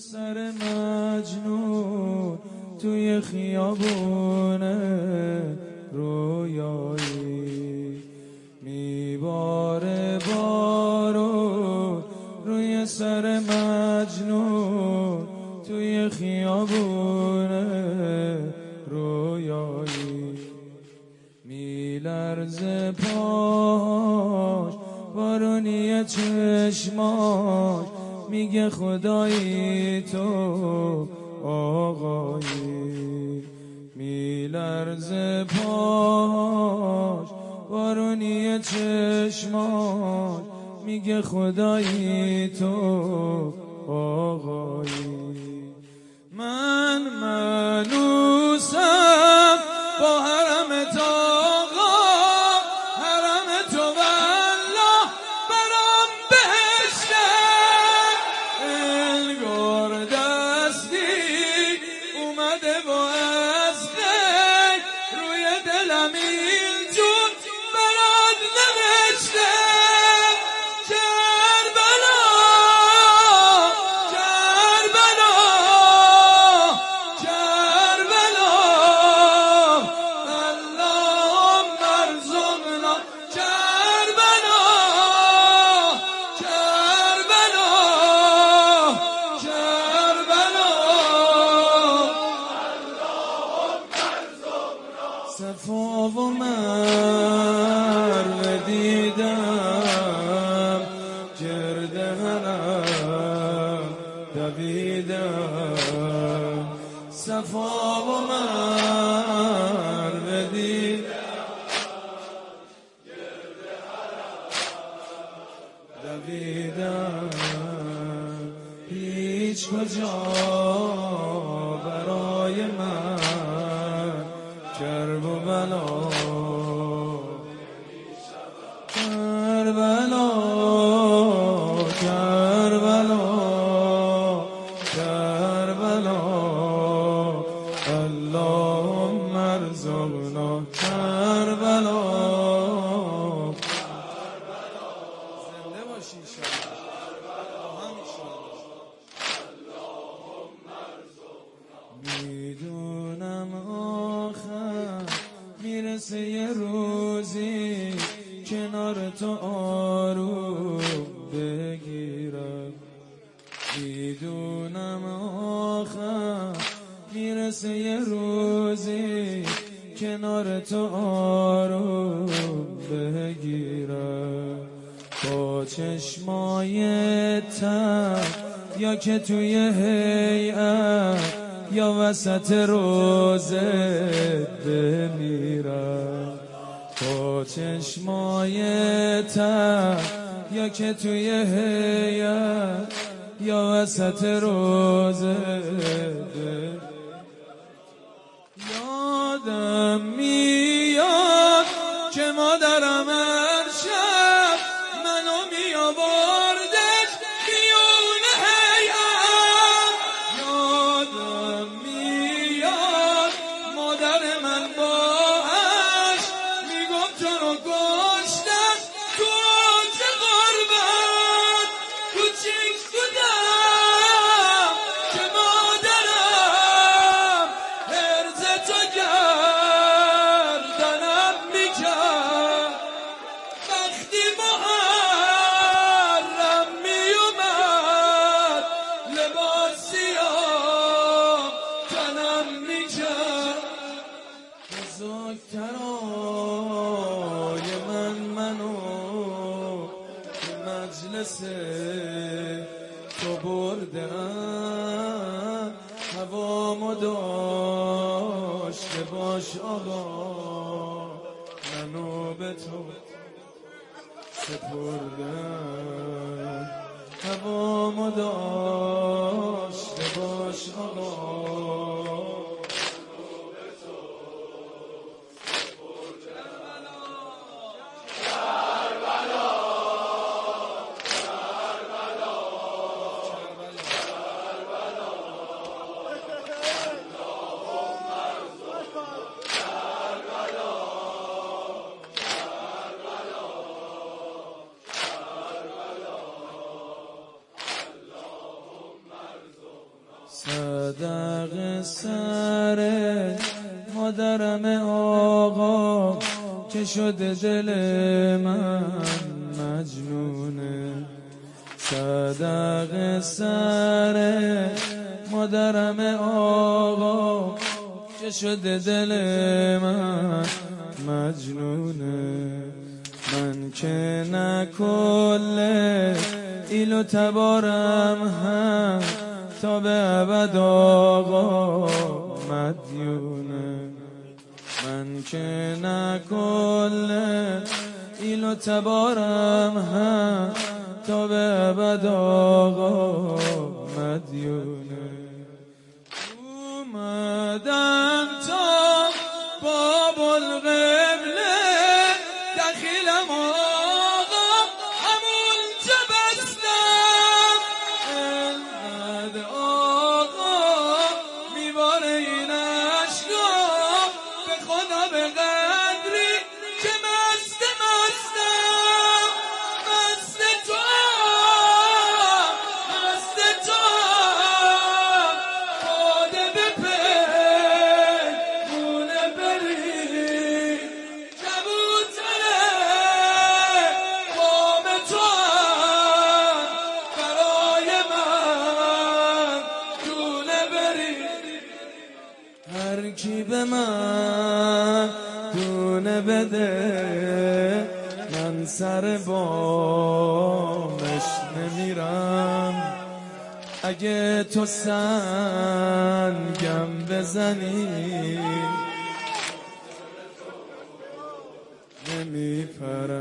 سر مجنون توی خیابونه رویایی میباره بارون روی سر مجنون توی خیابونه رویایی میلرزه پاش بارونی چشماش میگه خدایی تو آقایی میلرزه پاش بارونی چشماش میگه خدایی تو آقایی من منوسم با حرم آقا حرم تو والله برام بهشته انگار دستی اومده با عزقک روی دلم اینجور برات نوشته صفا و مروه دیدم گرد حرم دویدم صفا و مروه دیدم گرد حرم دویدم هیچ کجا برای من کرب و بلا کربلا کربلا کربلا اللهم ارزقنا کربلا زنده باشی میدونم آخر میرسه یه روزی کنار تو آروم بگیرم میدونم آخر میرسه یه روزی کنار تو آروم بگیرم با چشمای تر یا که توی هیئت یا وسط روزه بمیرم با چشمای تر یا که توی هیئت یا وسط روزه یادم میاد که مادرم هر شب منو میآوردش بیرون هیئت یادم میاد مادر من باش میگفت تو رو کشتن تو آج غربت کوچیک بودم که مادرم هرز تو گردنم میکرد وقتی محرم میومد لباس سیاه تنم میکرد بزرگترای منو به مجلس تو بردن هوامو داشته باش آقا منو به تو سپردن هوامو داشته باش آقا صدق سر مادرم آقا که شده دل من مجنونه. صدق سر مادرم آقا که شده دل من مجنونه. من که نه کل ایل و تبارم هم تا به ابد آقا مدیونه. من که نه کل ایل و تبارم هم تا به ابد آقا مدیونه. اومدم تا باب القبله دخیلم آقا همون بستم. انقدر آقا میباره این عشقا به خدا به قدری که مستم مست تو خاده به پیمونه بری کبوتره قام تو برای من دونه بری. هر کی به من دونه بده من سر بامش نمیرم. اگه تو سنگم بزنی نمیپرم.